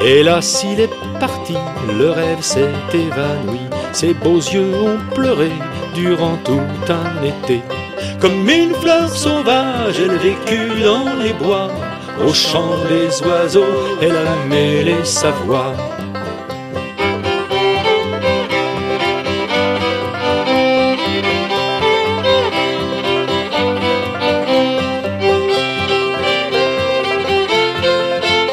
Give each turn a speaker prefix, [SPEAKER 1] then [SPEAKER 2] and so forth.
[SPEAKER 1] Hélas, il est parti, le rêve s'est évanoui. Ses beaux yeux ont pleuré durant tout un été. Comme une fleur sauvage, elle vécut dans les bois. Au chant des oiseaux, elle a mêlé sa voix.